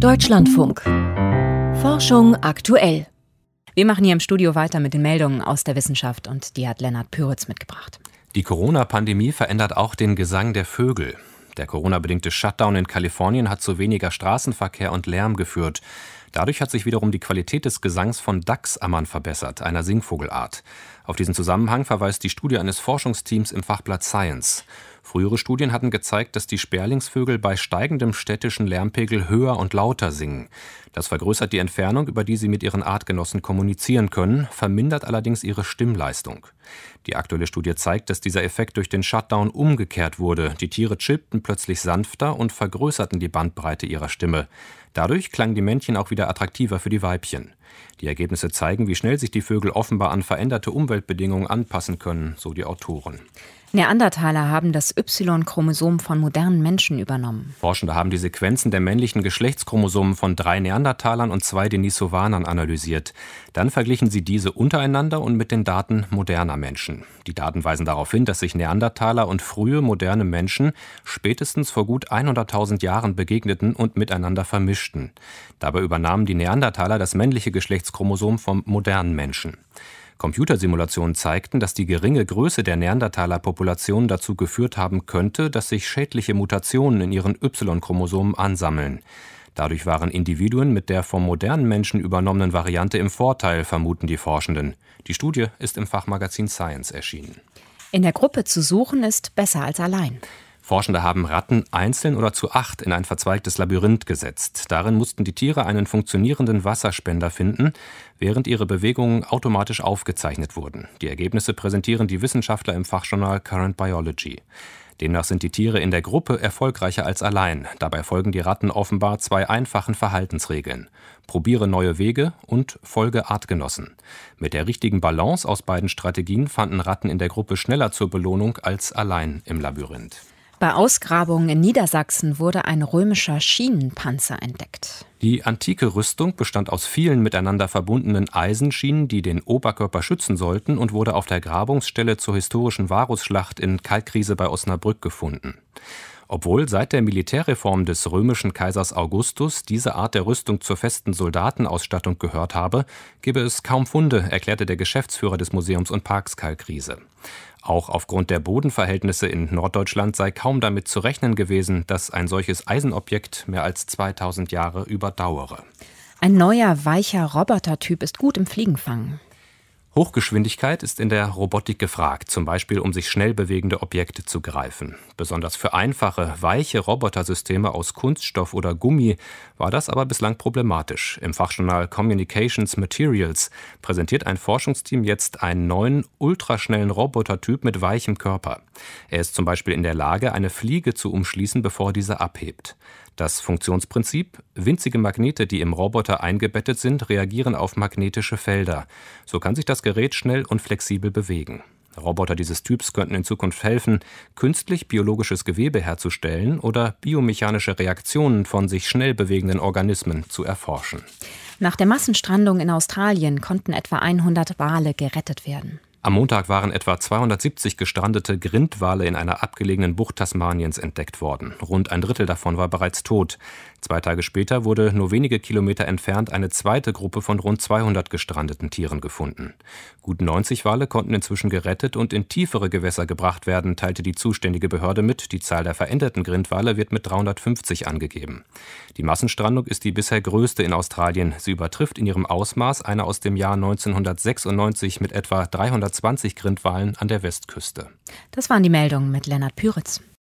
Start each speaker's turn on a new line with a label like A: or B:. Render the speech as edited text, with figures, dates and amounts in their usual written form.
A: Deutschlandfunk. Forschung aktuell.
B: Wir machen hier im Studio weiter mit den Meldungen aus der Wissenschaft und die hat Lennart Püritz mitgebracht.
C: Die Corona-Pandemie verändert auch den Gesang der Vögel. Der Corona-bedingte Shutdown in Kalifornien hat zu weniger Straßenverkehr und Lärm geführt. Dadurch hat sich wiederum die Qualität des Gesangs von Dachsammern verbessert, einer Singvogelart. Auf diesen Zusammenhang verweist die Studie eines Forschungsteams im Fachblatt Science. Frühere Studien hatten gezeigt, dass die Sperlingsvögel bei steigendem städtischen Lärmpegel höher und lauter singen. Das vergrößert die Entfernung, über die sie mit ihren Artgenossen kommunizieren können, vermindert allerdings ihre Stimmleistung. Die aktuelle Studie zeigt, dass dieser Effekt durch den Shutdown umgekehrt wurde. Die Tiere chirpten plötzlich sanfter und vergrößerten die Bandbreite ihrer Stimme. Dadurch klangen die Männchen auch wieder attraktiver für die Weibchen. Die Ergebnisse zeigen, wie schnell sich die Vögel offenbar an veränderte Umweltbedingungen anpassen können, so die Autoren.
B: Neandertaler haben das Y-Chromosom von modernen Menschen übernommen.
C: Forschende haben die Sequenzen der männlichen Geschlechtschromosomen von 3 Neandertalern und 2 Denisovanern analysiert. Dann verglichen sie diese untereinander und mit den Daten moderner Menschen. Die Daten weisen darauf hin, dass sich Neandertaler und frühe moderne Menschen spätestens vor gut 100.000 Jahren begegneten und miteinander vermischten. Dabei übernahmen die Neandertaler das männliche Geschlechtschromosom vom modernen Menschen. Computersimulationen zeigten, dass die geringe Größe der Neandertaler-Population dazu geführt haben könnte, dass sich schädliche Mutationen in ihren Y-Chromosomen ansammeln. Dadurch waren Individuen mit der vom modernen Menschen übernommenen Variante im Vorteil, vermuten die Forschenden. Die Studie ist im Fachmagazin Science erschienen.
B: In der Gruppe zu suchen ist besser als allein.
C: Forschende haben Ratten einzeln oder zu 8 in ein verzweigtes Labyrinth gesetzt. Darin mussten die Tiere einen funktionierenden Wasserspender finden, während ihre Bewegungen automatisch aufgezeichnet wurden. Die Ergebnisse präsentieren die Wissenschaftler im Fachjournal Current Biology. Demnach sind die Tiere in der Gruppe erfolgreicher als allein. Dabei folgen die Ratten offenbar 2 einfachen Verhaltensregeln: Probiere neue Wege und folge Artgenossen. Mit der richtigen Balance aus beiden Strategien fanden Ratten in der Gruppe schneller zur Belohnung als allein im Labyrinth.
B: Bei Ausgrabungen in Niedersachsen wurde ein römischer Schienenpanzer entdeckt.
C: Die antike Rüstung bestand aus vielen miteinander verbundenen Eisenschienen, die den Oberkörper schützen sollten, und wurde auf der Grabungsstelle zur historischen Varusschlacht in Kalkriese bei Osnabrück gefunden. Obwohl seit der Militärreform des römischen Kaisers Augustus diese Art der Rüstung zur festen Soldatenausstattung gehört habe, gebe es kaum Funde, erklärte der Geschäftsführer des Museums und Parks Kalkriese. Auch aufgrund der Bodenverhältnisse in Norddeutschland sei kaum damit zu rechnen gewesen, dass ein solches Eisenobjekt mehr als 2000 Jahre überdauere.
B: Ein neuer, weicher Robotertyp ist gut im Fliegenfangen.
C: Hochgeschwindigkeit ist in der Robotik gefragt, zum Beispiel um sich schnell bewegende Objekte zu greifen. Besonders für einfache, weiche Robotersysteme aus Kunststoff oder Gummi war das aber bislang problematisch. Im Fachjournal Communications Materials präsentiert ein Forschungsteam jetzt einen neuen, ultraschnellen Robotertyp mit weichem Körper. Er ist zum Beispiel in der Lage, eine Fliege zu umschließen, bevor diese abhebt. Das Funktionsprinzip: winzige Magnete, die im Roboter eingebettet sind, reagieren auf magnetische Felder. So kann sich das Gerät schnell und flexibel bewegen. Roboter dieses Typs könnten in Zukunft helfen, künstlich biologisches Gewebe herzustellen oder biomechanische Reaktionen von sich schnell bewegenden Organismen zu erforschen.
B: Nach der Massenstrandung in Australien konnten etwa 100 Wale gerettet werden.
C: Am Montag waren etwa 270 gestrandete Grindwale in einer abgelegenen Bucht Tasmaniens entdeckt worden. Rund ein Drittel davon war bereits tot. 2 Tage später wurde nur wenige Kilometer entfernt eine zweite Gruppe von rund 200 gestrandeten Tieren gefunden. Gut 90 Wale konnten inzwischen gerettet und in tiefere Gewässer gebracht werden, teilte die zuständige Behörde mit. Die Zahl der veränderten Grindwale wird mit 350 angegeben. Die Massenstrandung ist die bisher größte in Australien. Sie übertrifft in ihrem Ausmaß eine aus dem Jahr 1996 mit etwa 320 Grindwalen an der Westküste.
B: Das waren die Meldungen mit Lennart Püritz.